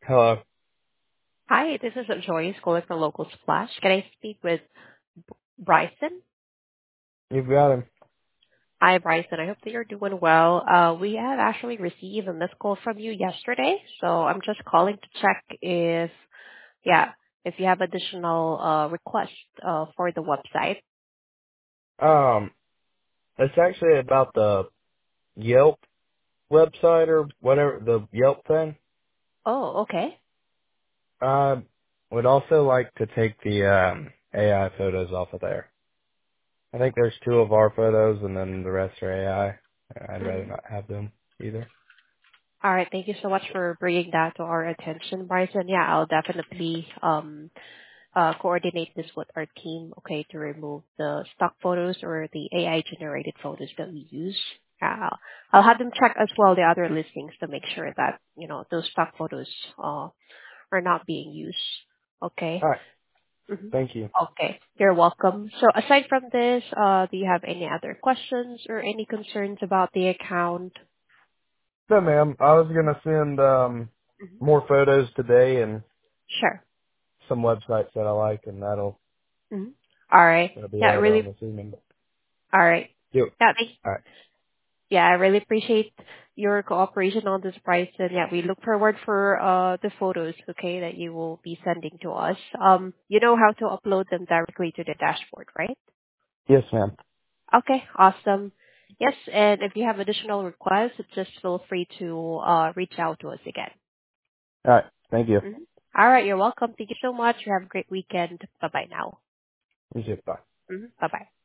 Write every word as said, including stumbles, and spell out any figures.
Hello. Hi, this is Joyce calling from Local Splash. Can I speak with Bryson? You've got him. Hi, Bryson. I hope that you're doing well. Uh, we have actually received a missed call from you yesterday, so I'm just calling to check if, yeah, if you have additional uh, requests uh, for the website. Um, it's actually about the Yelp website or whatever, the Yelp thing. Oh, okay. I would also like to take the um, A I photos off of there. I think there's two of our photos and then the rest are A I. I'd rather Mhm. not have them either. All right. Thank you so much for bringing that to our attention, Bryson. Yeah, I'll definitely um, uh, coordinate this with our team, okay, to remove the stock photos or the A I-generated photos that we use. Uh, I'll have them check as well the other listings to make sure that, you know, those stock photos uh, are not being used. Okay? All right. hmm Thank you. Okay. You're welcome. So aside from this, uh, do you have any other questions or any concerns about the account? No, ma'am. I was gonna send um hmm more photos today and Sure. some websites that I like, and that'll hmm All right. that'll be Yeah, later on really. this evening. All right. Yep. Yeah, thank All right. Yeah, I really appreciate your cooperation on this price. And yeah, we look forward for uh the photos, okay, that you will be sending to us. Um, you know how to upload them directly to the dashboard, right? Yes, ma'am. Okay, awesome. Yes, and if you have additional requests, just feel free to uh reach out to us again. All right. Thank you. Mhm. All right, you're welcome. Thank you so much. You have a great weekend. Bye bye now. You too. Bye. Bye bye.